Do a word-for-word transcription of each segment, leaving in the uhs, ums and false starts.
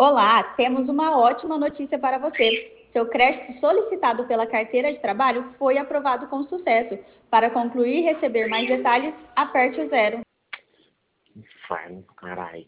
Olá, temos uma ótima notícia para você. Seu crédito solicitado pela carteira de trabalho foi aprovado com sucesso. Para concluir e receber mais detalhes, aperte o zero. Inferno, caralho.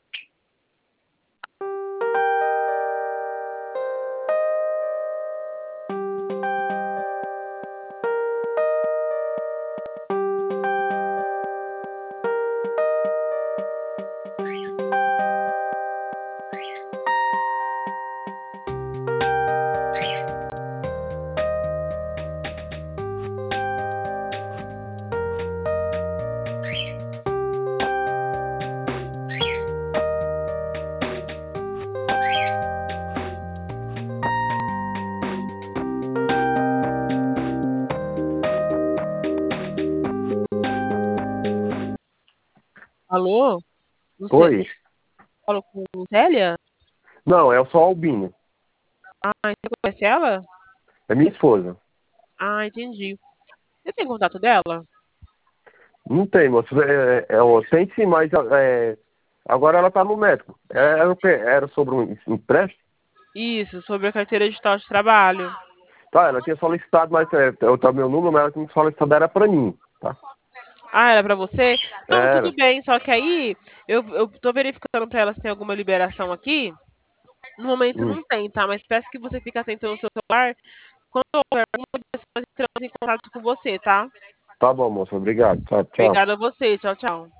Alô? Oi? Falo com Célia? Não, é só Albinho. Ah, você conhece ela? É minha esposa. Ah, entendi. Você tem contato dela? Não tem, moço. É, é, é, tem sim, mas é, agora ela tá no médico. É, Era, o quê? Era sobre um empréstimo? Isso, sobre a carteira digital de trabalho. Tá, ela tinha solicitado, mas é, eu tá meu número, mas ela tinha solicitado era pra mim, tá? Ah, era pra você? Não, tudo Era. bem, só que aí eu, eu tô verificando pra ela se tem alguma liberação aqui. No momento Hum. não tem, tá? Mas peço que você fique atento no seu celular. Quando houver alguma liberação, nós entramos em contato com você, tá? Tá bom, moço. Obrigado. Tá, tchau. Obrigada a você. Tchau, tchau.